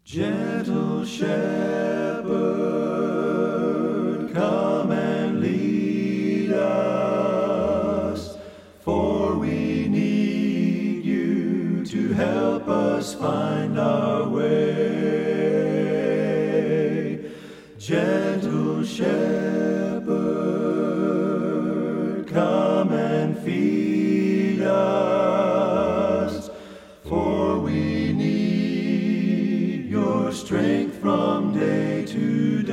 Gentle Shepherd, come and lead us, for we need you to help us find our way. Gentle Shepherd, come and feed us, for we need your strength from day to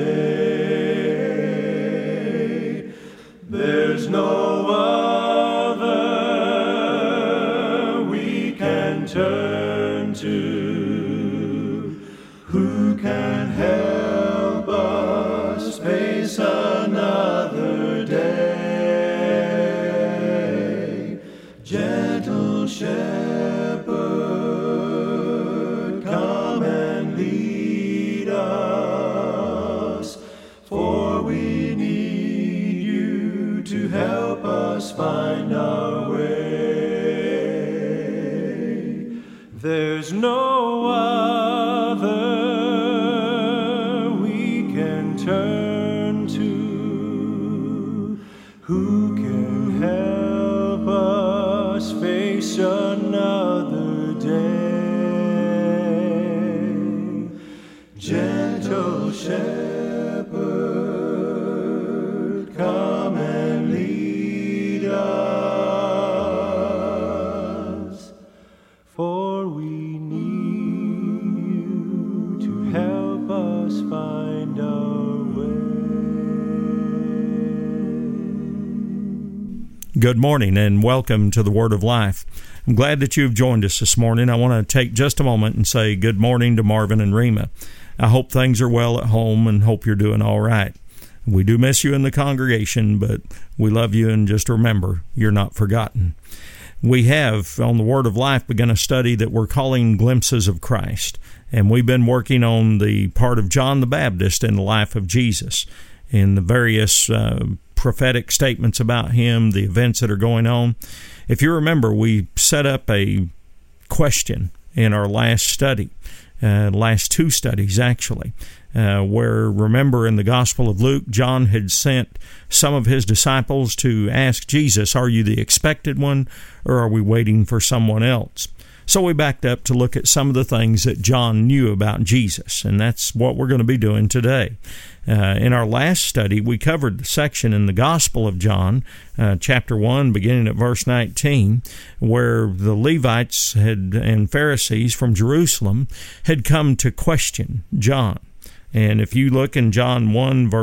day. There's no other we can turn to who can help us face another day. Gentle Shepherd, come and lead us, for we need you to help us find our way. There's no other we can turn to who can help us face another day. Gentle Shepherd, come and lead us, for we need you to help us find our way. Good morning and welcome to the Word of Life. I'm glad that you've joined us this morning. I want to take just a moment and say good morning to Marvin and Rima. I hope things are well at home and hope you're doing all right. We do miss you in the congregation, but we love you, and just remember, you're not forgotten. We have, on the Word of Life, begun a study that we're calling Glimpses of Christ, and we've been working on the part of John the Baptist in the life of Jesus, in the various prophetic statements about him, the events that are going on. If you remember, we set up a question in our last study, last two studies actually, where, remember, in the Gospel of Luke, John had sent some of his disciples to ask Jesus, are you the expected one, or are we waiting for someone else? So we backed up to look at some of the things that John knew about Jesus, and that's what we're going to be doing today. In our last study, we covered the section in the Gospel of John, chapter 1, beginning at verse 19, where the Levites and Pharisees from Jerusalem had come to question John. And if you look in John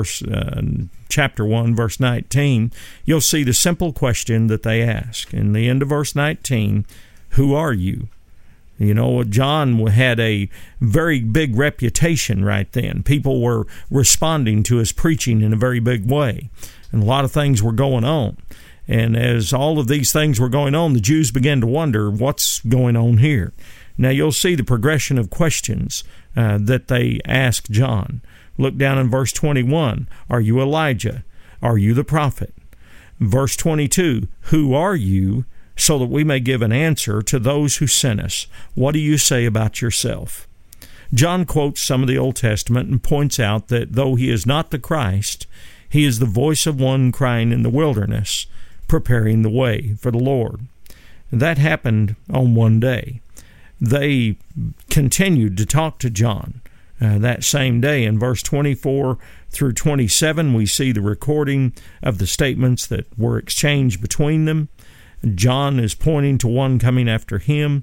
1, chapter 1, verse 19, you'll see the simple question that they ask. In the end of verse 19, who are you? You know, John had a very big reputation right then. People were responding to his preaching in a very big way, and a lot of things were going on. And as all of these things were going on, the Jews began to wonder, what's going on here? Now, you'll see the progression of questions that they asked John. Look down in verse 21. Are you Elijah? Are you the prophet? Verse 22. Who are you, so that we may give an answer to those who sent us? What do you say about yourself? John quotes some of the Old Testament and points out that though he is not the Christ, he is the voice of one crying in the wilderness, preparing the way for the Lord. That happened on one day. They continued to talk to John that same day. In verse 24 through 27, we see the recording of the statements that were exchanged between them. John is pointing to one coming after him.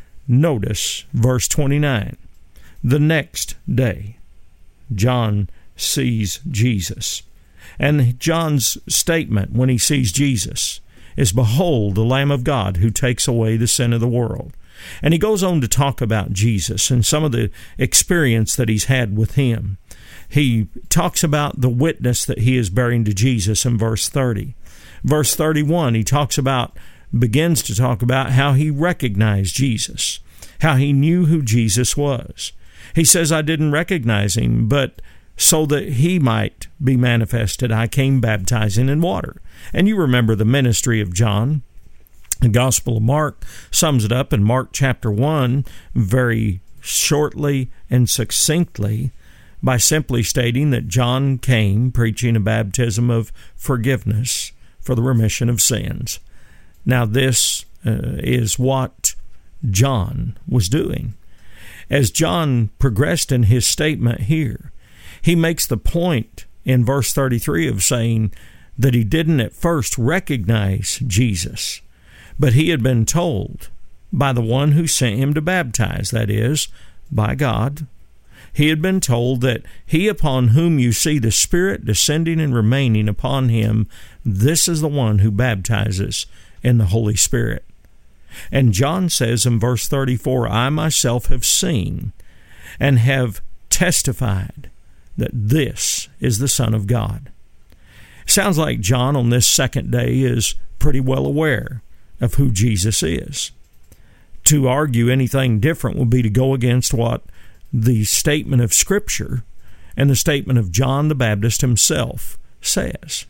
Notice verse 29. The next day, John sees Jesus. And John's statement when he sees Jesus is, behold, the Lamb of God who takes away the sin of the world. And he goes on to talk about Jesus and some of the experience that he's had with him. He talks about the witness that he is bearing to Jesus in verse 30. Verse 31, he begins to talk about how he recognized Jesus, how he knew who Jesus was. He says, I didn't recognize him, but so that he might be manifested, I came baptizing in water. And you remember the ministry of John. The Gospel of Mark sums it up in Mark chapter 1 very shortly and succinctly by simply stating that John came preaching a baptism of forgiveness for the remission of sins. Now, this is what John was doing. As John progressed in his statement here, he makes the point in verse 33 of saying that he didn't at first recognize Jesus, but he had been told by the one who sent him to baptize, that is, by God. He had been told that he upon whom you see the Spirit descending and remaining upon him, this is the one who baptizes in the Holy Spirit. And John says in verse 34, I myself have seen and have testified that this is the Son of God. Sounds like John on this second day is pretty well aware of who Jesus is. To argue anything different would be to go against what the statement of Scripture and the statement of John the Baptist himself says.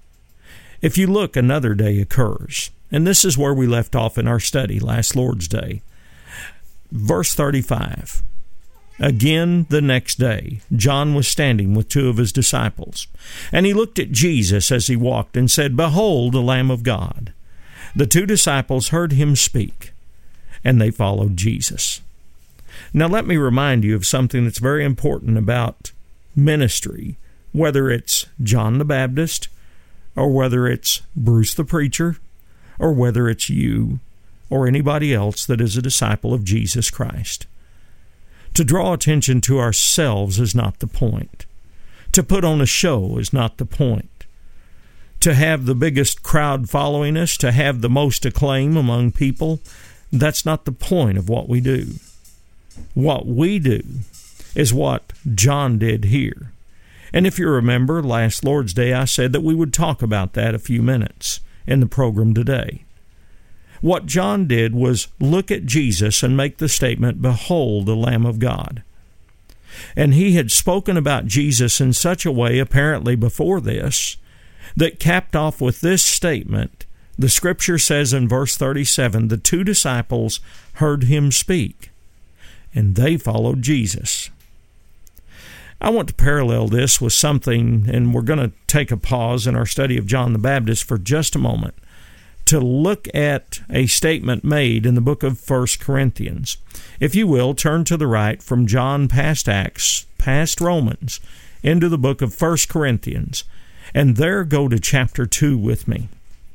If you look, another day occurs, and this is where we left off in our study last Lord's Day. Verse 35, again the next day, John was standing with two of his disciples, and he looked at Jesus as he walked and said, Behold, the Lamb of God. The two disciples heard him speak, and they followed Jesus. Now let me remind you of something that's very important about ministry, whether it's John the Baptist, or whether it's Bruce the preacher, or whether it's you or anybody else that is a disciple of Jesus Christ. To draw attention to ourselves is not the point. To put on a show is not the point. To have the biggest crowd following us, to have the most acclaim among people, that's not the point of what we do. What we do is what John did here. And if you remember, last Lord's Day I said that we would talk about that a few minutes in the program today. What John did was look at Jesus and make the statement, Behold, the Lamb of God. And he had spoken about Jesus in such a way, apparently before this, that capped off with this statement. The Scripture says in verse 37, the two disciples heard him speak, and they followed Jesus. I want to parallel this with something, and we're going to take a pause in our study of John the Baptist for just a moment to look at a statement made in the book of 1 Corinthians. If you will, turn to the right from John past Acts, past Romans, into the book of 1 Corinthians, and there go to chapter 2 with me.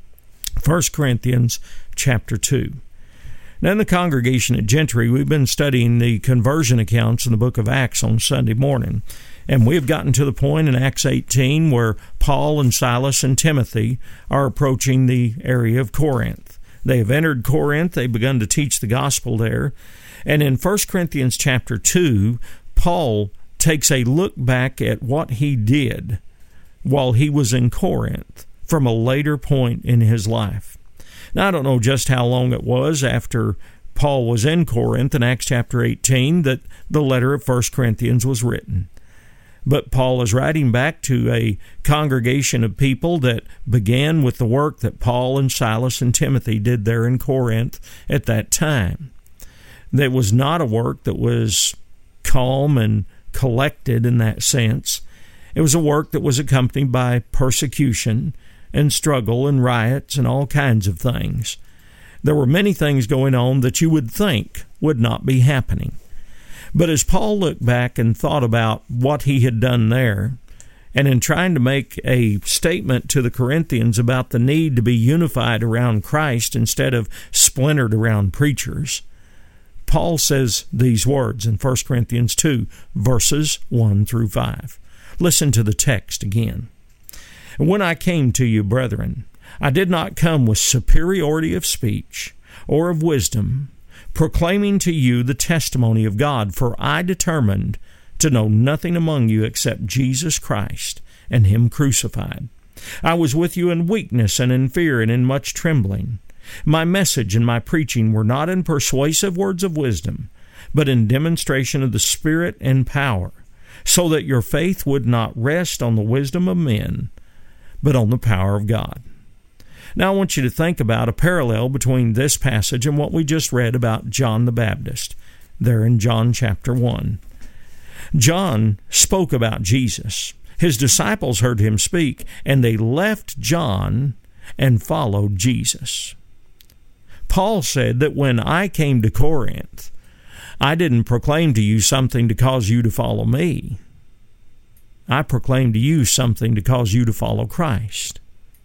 1 Corinthians chapter 2. Now, in the congregation at Gentry, we've been studying the conversion accounts in the book of Acts on Sunday morning. And we've gotten to the point in Acts 18 where Paul and Silas and Timothy are approaching the area of Corinth. They have entered Corinth. They've begun to teach the gospel there. And in 1 Corinthians chapter 2, Paul takes a look back at what he did while he was in Corinth from a later point in his life. Now, I don't know just how long it was after Paul was in Corinth in Acts chapter 18 that the letter of 1 Corinthians was written. But Paul is writing back to a congregation of people that began with the work that Paul and Silas and Timothy did there in Corinth at that time. That was not a work that was calm and collected in that sense. It was a work that was accompanied by persecution and struggle and riots and all kinds of things. There were many things going on that you would think would not be happening. But as Paul looked back and thought about what he had done there, and in trying to make a statement to the Corinthians about the need to be unified around Christ instead of splintered around preachers, Paul says these words in 1 Corinthians 2, verses 1 through 5. Listen to the text again. When I came to you, brethren, I did not come with superiority of speech or of wisdom, proclaiming to you the testimony of God, for I determined to know nothing among you except Jesus Christ and Him crucified. I was with you in weakness and in fear and in much trembling. My message and my preaching were not in persuasive words of wisdom, but in demonstration of the Spirit and power, so that your faith would not rest on the wisdom of men, but on the power of God. Now I want you to think about a parallel between this passage and what we just read about John the Baptist. there in John chapter 1. John spoke about Jesus. His disciples heard him speak, and they left John and followed Jesus. Paul said that when I came to Corinth, I didn't proclaim to you something to cause you to follow me. I proclaimed to you something to cause you to follow Christ.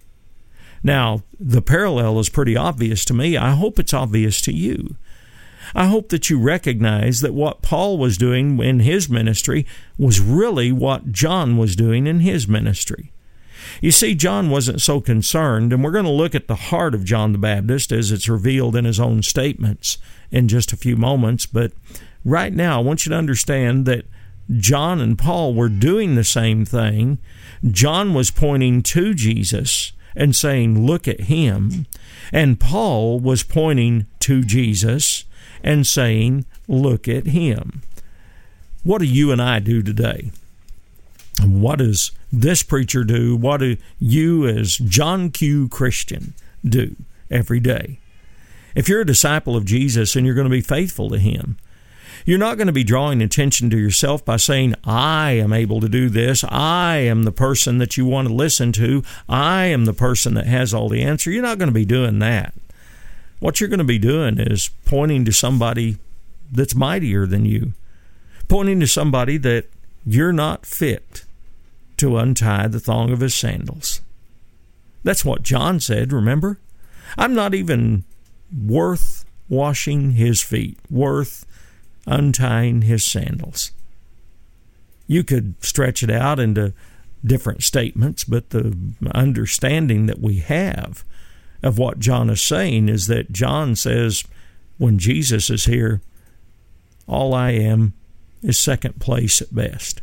Now, the parallel is pretty obvious to me. I hope it's obvious to you. I hope that you recognize that what Paul was doing in his ministry was really what John was doing in his ministry. You see, John wasn't so concerned, and we're going to look at the heart of John the Baptist as it's revealed in his own statements in just a few moments. But right now, I want you to understand that John and Paul were doing the same thing. John was pointing to Jesus and saying, look at him. And Paul was pointing to Jesus and saying, look at him. What do you and I do today? What does this preacher do? What do you as John Q. Christian do every day? If you're a disciple of Jesus and you're going to be faithful to him, you're not going to be drawing attention to yourself by saying, I am able to do this. I am the person that you want to listen to. I am the person that has all the answer. You're not going to be doing that. What you're going to be doing is pointing to somebody that's mightier than you, pointing to somebody that you're not fit to untie the thong of his sandals. That's what John said, remember? I'm not even worth washing his feet, worth untying his sandals. You could stretch it out into different statements, but the understanding that we have of what John is saying is that John says, when Jesus is here, all I am is second place at best.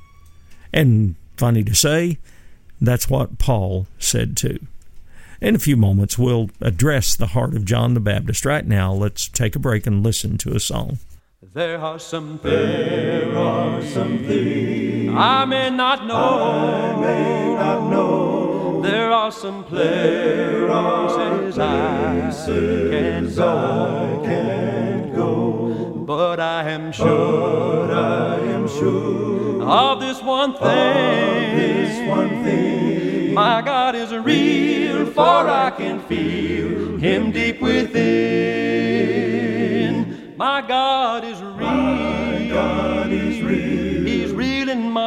And funny to say, that's what Paul said too. In a few moments, we'll address the heart of John the Baptist. Right now, let's take a break and listen to a song. There are some things I may not know. There are some places I can't go. But I am sure of this one thing. My God is real, for I can feel him deep within. My God is real. He's real in my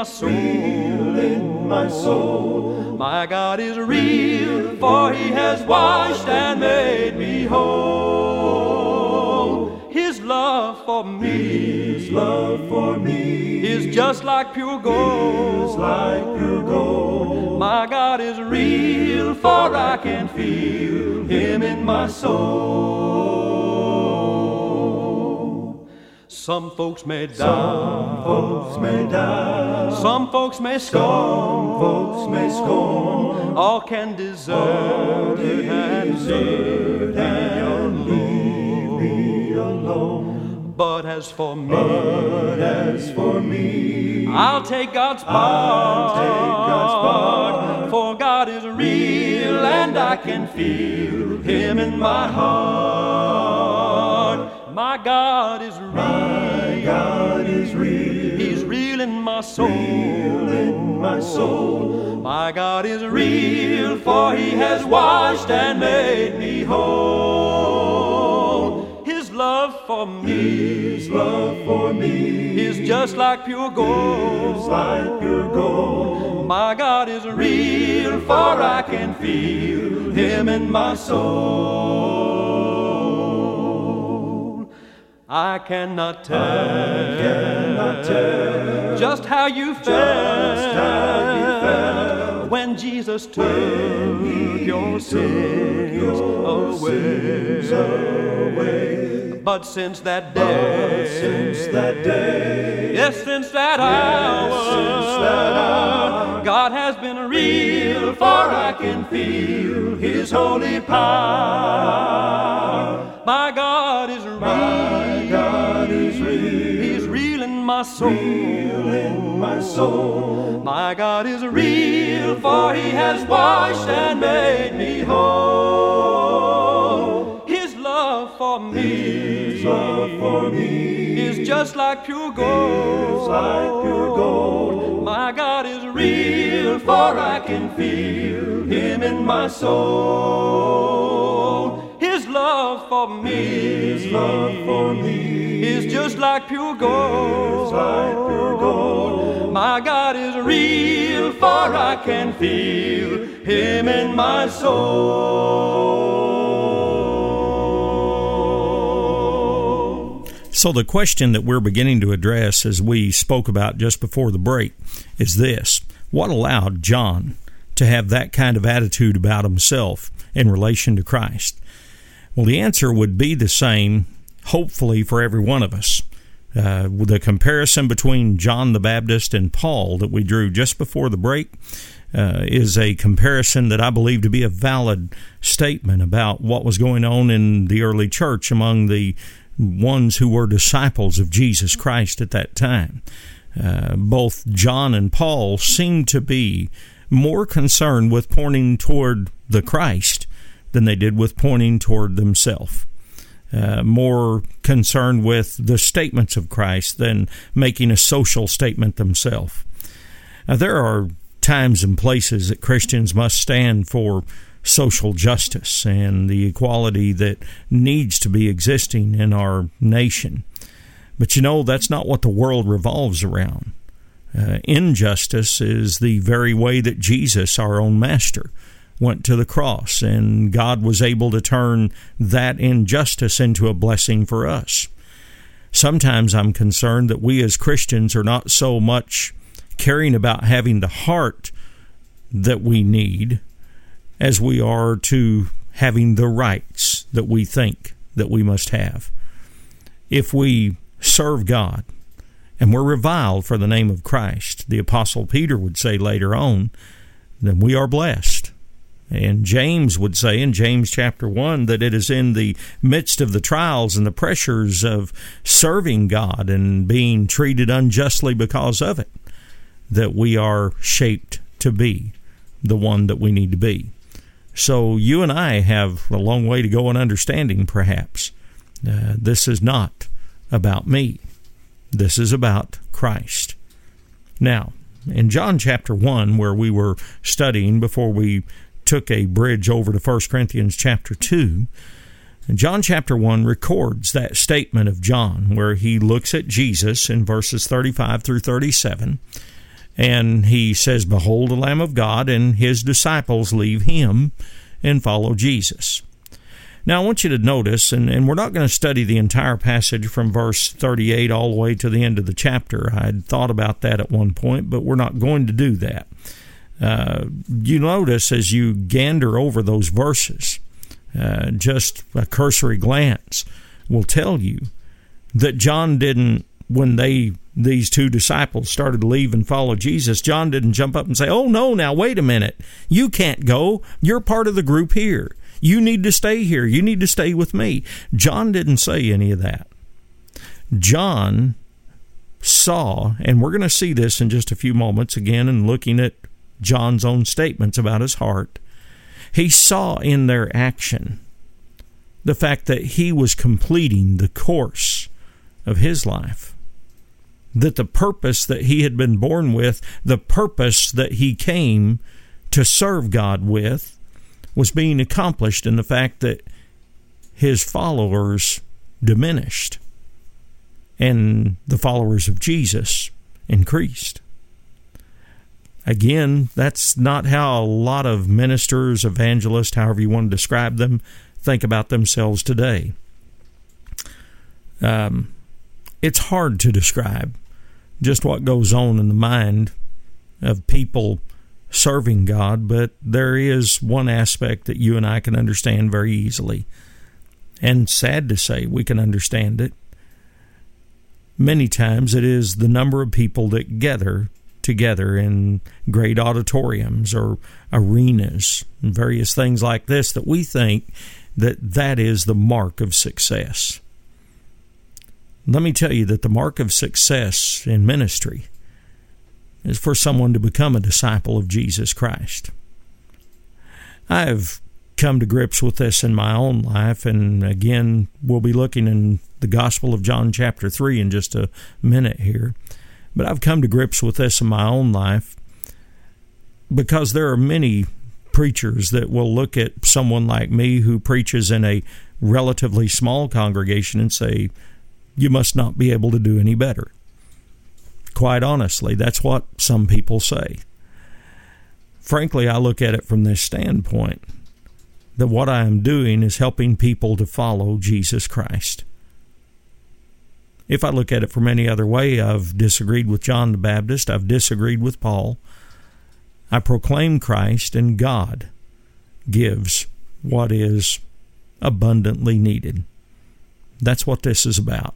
soul. My God is real, for he has washed and made me whole. His love for me is just like pure gold. My God is real, for I can feel him in my soul. Some folks may die, some folks may scorn, all can desert and leave me alone. But as for me, I'll take God's part, for God is real and I can feel him in my heart. My God is real. He's real in my soul. My God is real, for he has washed and made me whole. His love for me is just like pure gold. My God is real, for I can feel him in my soul. I cannot tell just how you felt when Jesus took your sins away. But since that day, yes, since that hour, God has been real, for I can feel his holy power. My God is real. He's real in my soul. My God is real, for he has washed and made me whole. His love for me is just like pure gold. My God is real, for I can feel Him in my soul. His love for me is just like pure gold. My God is real, for I can feel Him in my soul. So the question that we're beginning to address, as we spoke about just before the break, is this: what allowed John to have that kind of attitude about himself in relation to Christ? Well, the answer would be the same, hopefully, for every one of us. The comparison between John the Baptist and Paul that we drew just before the break is a comparison that I believe to be a valid statement about what was going on in the early church among the ones who were disciples of Jesus Christ at that time. Both John and Paul seemed to be more concerned with pointing toward the Christ than they did with pointing toward themselves. More concerned with the statements of Christ than making a social statement themselves. Now, there are times and places that Christians must stand for social justice and the equality that needs to be existing in our nation. But that's not what the world revolves around. Injustice is the very way that Jesus, our own master, went to the cross, and God was able to turn that injustice into a blessing for us. Sometimes I'm concerned that we as Christians are not so much caring about having the heart that we need as we are to having the rights that we think that we must have. If we serve God and we're reviled for the name of Christ, the Apostle Peter would say later on, then we are blessed. And James would say in James chapter 1 that it is in the midst of the trials and the pressures of serving God and being treated unjustly because of it that we are shaped to be the one that we need to be. So you and I have a long way to go in understanding, perhaps. This is not about me. This is about Christ. Now, in John chapter 1, where we were studying before we took a bridge over to 1 Corinthians chapter 2, John chapter 1 records that statement of John where he looks at Jesus in verses 35 through 37, and he says, "Behold the Lamb of God," and his disciples leave him and follow Jesus. Now, I want you to notice, and we're not going to study the entire passage from verse 38 all the way to the end of the chapter. I'd thought about that at one point, but we're not going to do that. You notice as you gander over those verses, just a cursory glance will tell you that John didn't, when these two disciples started to leave and follow Jesus, John didn't jump up and say, "Oh no, now wait a minute, you can't go, you're part of the group here. You need to stay here, you need to stay with me." John didn't say any of that. John saw, and we're going to see this in just a few moments again in looking at John's own statements about his heart. He saw in their action the fact that he was completing the course of his life, that the purpose that he had been born with, the purpose that he came to serve God with, was being accomplished in the fact that his followers diminished and the followers of Jesus increased. Again, that's not how a lot of ministers, evangelists, however you want to describe them, think about themselves today. It's hard to describe just what goes on in the mind of people serving God, but there is one aspect that you and I can understand very easily. And sad to say, we can understand it. Many times it is the number of people that gather together in great auditoriums or arenas and various things like this that we think that is the mark of success. Let me tell you that the mark of success in ministry is for someone to become a disciple of Jesus Christ. I have come to grips with this in my own life. And again, we'll be looking in the Gospel of John chapter 3 in just a minute here. But I've come to grips with this in my own life because there are many preachers that will look at someone like me who preaches in a relatively small congregation and say, you must not be able to do any better. Quite honestly, that's what some people say. Frankly, I look at it from this standpoint, that what I am doing is helping people to follow Jesus Christ. If I look at it from any other way, I've disagreed with John the Baptist, I've disagreed with Paul. I proclaim Christ, and God gives what is abundantly needed. That's what this is about.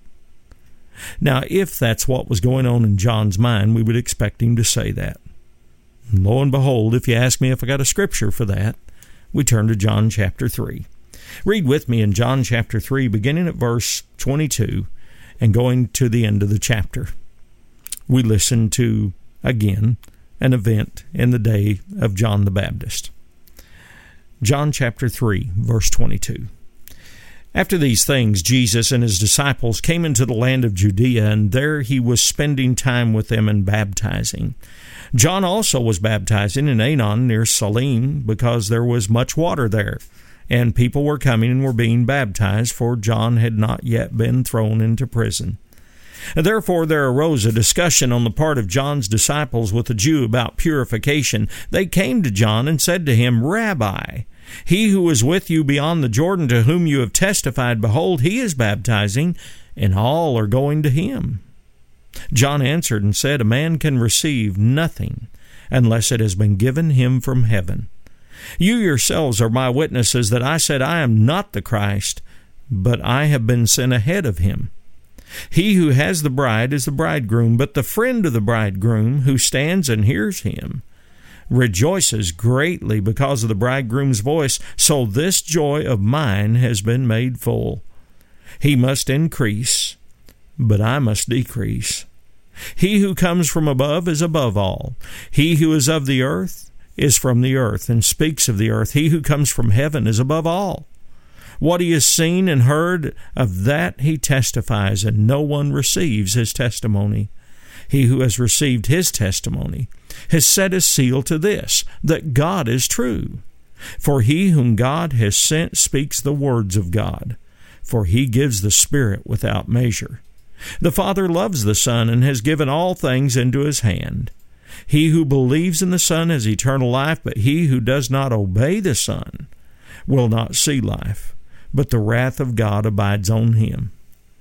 Now, if that's what was going on in John's mind, we would expect him to say that. And lo and behold, if you ask me if I got a scripture for that, we turn to John chapter 3. Read with me in John chapter 3, beginning at verse 22 and going to the end of the chapter. We listen to, again, an event in the day of John the Baptist. John chapter 3, verse 22. After these things, Jesus and his disciples came into the land of Judea, and there he was spending time with them and baptizing. John also was baptizing in Aenon near Salim, because there was much water there, and people were coming and were being baptized, for John had not yet been thrown into prison. And therefore there arose a discussion on the part of John's disciples with a Jew about purification. They came to John and said to him, Rabbi, he who is with you beyond the Jordan, to whom you have testified, behold, he is baptizing, and all are going to him. John answered and said, a man can receive nothing unless it has been given him from heaven. You yourselves are my witnesses that I said I am not the Christ, but I have been sent ahead of him. He who has the bride is the bridegroom, but the friend of the bridegroom, who stands and hears him, rejoices greatly because of the bridegroom's voice. So this joy of mine has been made full. He must increase, but I must decrease. He who comes from above is above all. He who is of the earth is from the earth, and speaks of the earth. He who comes from heaven is above all. What he has seen and heard, of that he testifies, and no one receives his testimony. He who has received his testimony has set his seal to this, that God is true. For he whom God has sent speaks the words of God, for he gives the Spirit without measure. The Father loves the Son and has given all things into his hand. He who believes in the Son has eternal life, but he who does not obey the Son will not see life, but the wrath of God abides on him.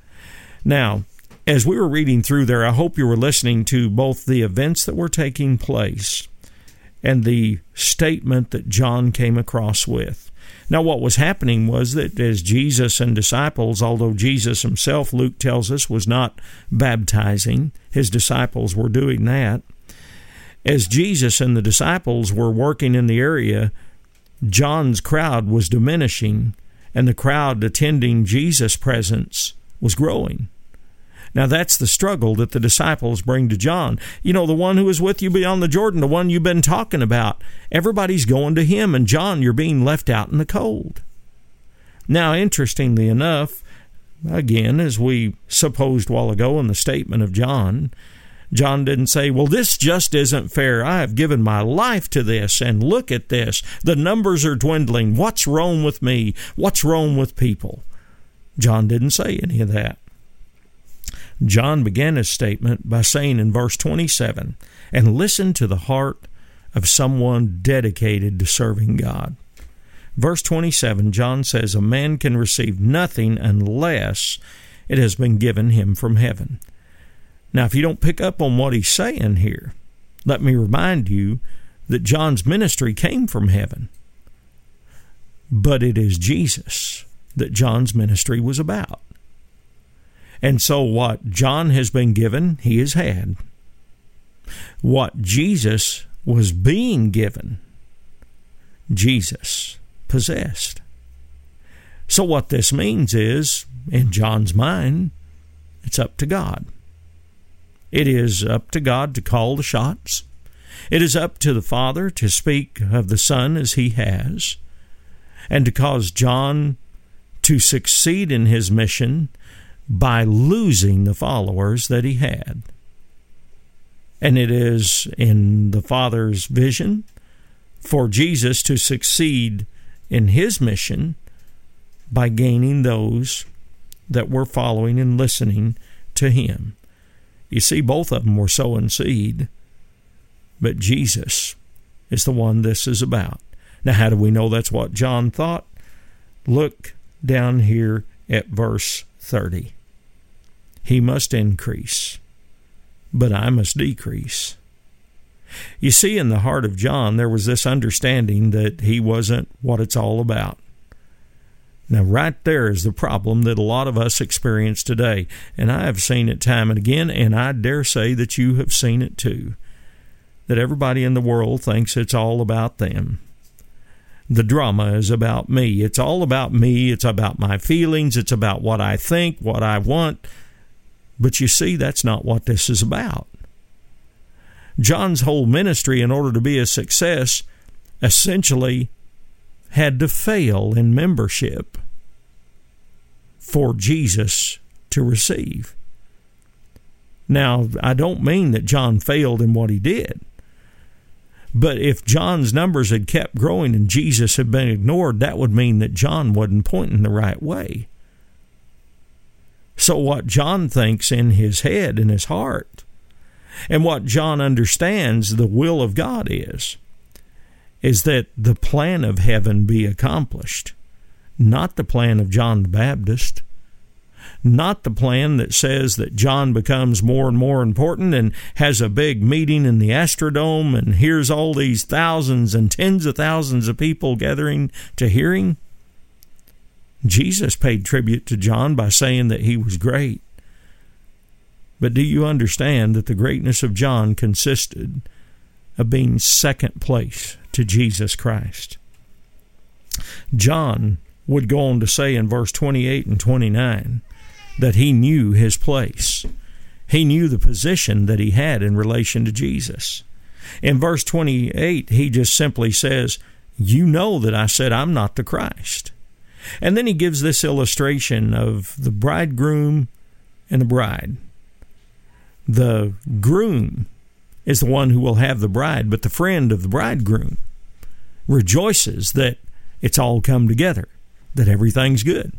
Now, as we were reading through there, I hope you were listening to both the events that were taking place and the statement that John came across with. Now, what was happening was that as Jesus and disciples, although Jesus himself, Luke tells us, was not baptizing, his disciples were doing that. As Jesus and the disciples were working in the area, John's crowd was diminishing, and the crowd attending Jesus' presence was growing. Now, that's the struggle that the disciples bring to John. You know, the one who is with you beyond the Jordan, the one you've been talking about. Everybody's going to him, and John, you're being left out in the cold. Now, interestingly enough, again, as we supposed a while ago in the statement of John, John didn't say, well, this just isn't fair. I have given my life to this, and look at this. The numbers are dwindling. What's wrong with me? What's wrong with people? John didn't say any of that. John began his statement by saying in verse 27, and listen to the heart of someone dedicated to serving God. Verse 27, John says, a man can receive nothing unless it has been given him from heaven. Now, if you don't pick up on what he's saying here, let me remind you that John's ministry came from heaven. But it is Jesus that John's ministry was about. And so what John has been given, he has had. What Jesus was being given, Jesus possessed. So what this means is, in John's mind, it's up to God. It is up to God to call the shots. It is up to the Father to speak of the Son as he has. and to cause John to succeed in his mission by losing the followers that he had. And it is in the Father's vision for Jesus to succeed in his mission by gaining those that were following and listening to him. You see, both of them were sowing seed, but Jesus is the one this is about. Now, how do we know that's what John thought? Look down here at verse 30. He must increase, but I must decrease. You see, in the heart of John, there was this understanding that he wasn't what it's all about. Now, right there is the problem that a lot of us experience today, and I have seen it time and again, and I dare say that you have seen it too, that everybody in the world thinks it's all about them. The drama is about me. It's all about me. It's about my feelings. It's about what I think, what I want. But you see, that's not what this is about. John's whole ministry, in order to be a success, essentially had to fail in membership for Jesus to receive. Now, I don't mean that John failed in what he did. But if John's numbers had kept growing and Jesus had been ignored, that would mean that John wasn't pointing the right way. So what John thinks in his head, in his heart, and what John understands the will of God is that the plan of heaven be accomplished, not the plan of John the Baptist, not the plan that says that John becomes more and more important and has a big meeting in the Astrodome and hears all these thousands and tens of thousands of people gathering to hear him. Jesus paid tribute to John by saying that he was great. But do you understand that the greatness of John consisted of being second place to Jesus Christ? John would go on to say in verse 28 and 29 that he knew his place. He knew the position that he had in relation to Jesus. In verse 28, he just simply says, "You know that I said I'm not the Christ." And then he gives this illustration of the bridegroom and the bride. The groom is the one who will have the bride, but the friend of the bridegroom rejoices that it's all come together, that everything's good.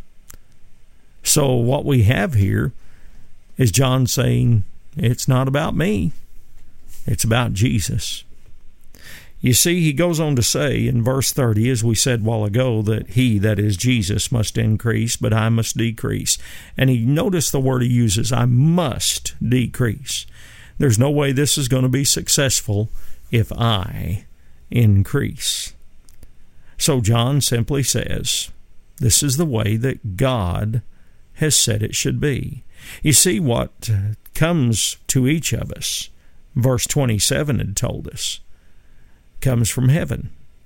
So what we have here is John saying, it's not about me, it's about Jesus. You see, he goes on to say in verse 30, as we said a while ago, that he, that is Jesus, must increase, but I must decrease. And he noticed the word he uses, I must decrease. There's no way this is going to be successful if I increase. So John simply says, this is the way that God has said it should be. You see, what comes to each of us, verse 27 had told us, comes from heaven.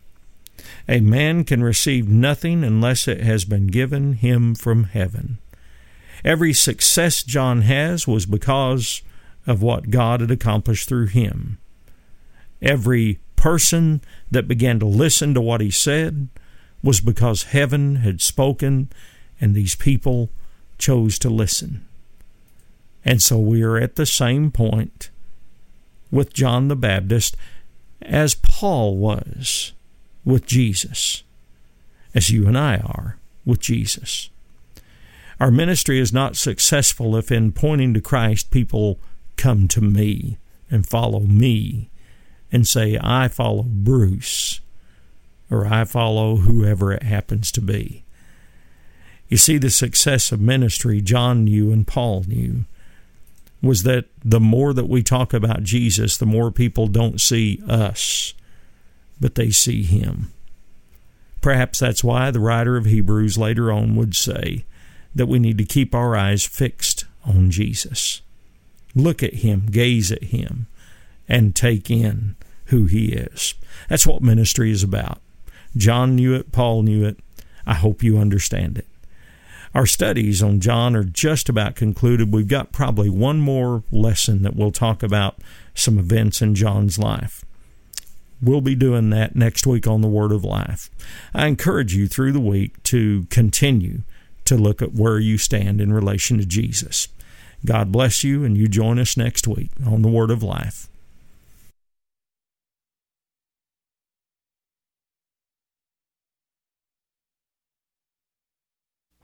A man can receive nothing unless it has been given him from heaven. Every success John has was because of what God had accomplished through him. Every person that began to listen to what he said was because heaven had spoken and these people chose to listen. And so we are at the same point with John the Baptist as Paul was with Jesus, as you and I are with Jesus. Our ministry is not successful if in pointing to Christ people come to me and follow me and say, I follow Bruce, or I follow whoever it happens to be. You see, the success of ministry John knew and Paul knew was that the more that we talk about Jesus, the more people don't see us, but they see him. Perhaps that's why the writer of Hebrews later on would say that we need to keep our eyes fixed on Jesus. Look at him, gaze at him, and take in who he is. That's what ministry is about. John knew it, Paul knew it. I hope you understand it. Our studies on John are just about concluded. We've got probably one more lesson that we'll talk about some events in John's life. we'll be doing that next week on the Word of Life. I encourage you through the week to continue to look at where you stand in relation to Jesus. God bless you, and you join us next week on the Word of Life.